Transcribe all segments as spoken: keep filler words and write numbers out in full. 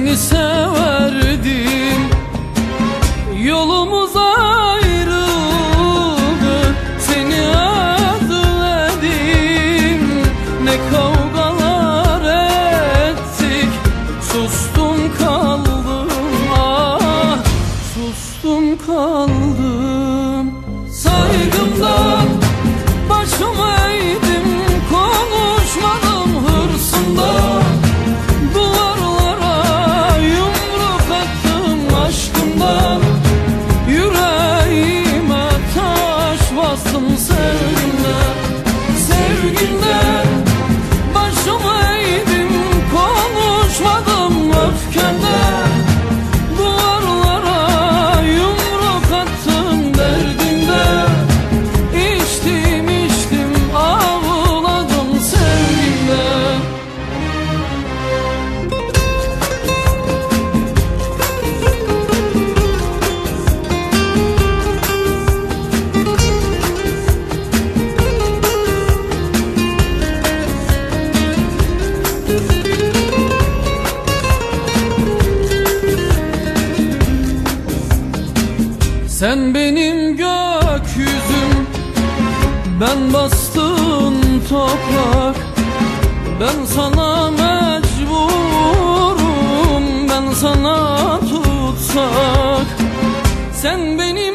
seni severdim. Yolumuz ayrıldı, seni özledim. Ne kavgalar ettik, sustum kaldım. Ah, sustum kaldım. Saygımdan başımı eğdim, konuşmadım hırsımdan. Duvarlara yumruk attım aşkımdan. Yüreğime taş bastım sevgimden. Sevgimden başımı eğdim, konuşmadım öfkemden. Duvarlara yumruk attım derdimden. İçtim içtim ağladım sevgimden. Sen benim gökyüzüm, ben bastığın toprak. Ben sana mecburum, ben sana tutsak. Sen benim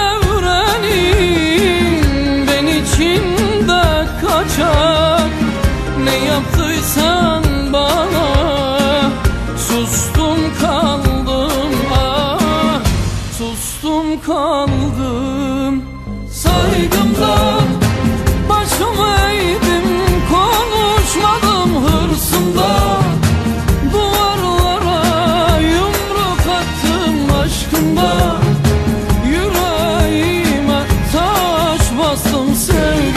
evrenim, ben içinde kaçak. Ne yaptıysan bana, sustum kaldım. Ah, sustum kaldım. Saygımdan başımı eğdim, konuşmadım hırsımdan. Duvarlara yumruk attım aşkımdan. Yüreğime taş bastım sevgimden.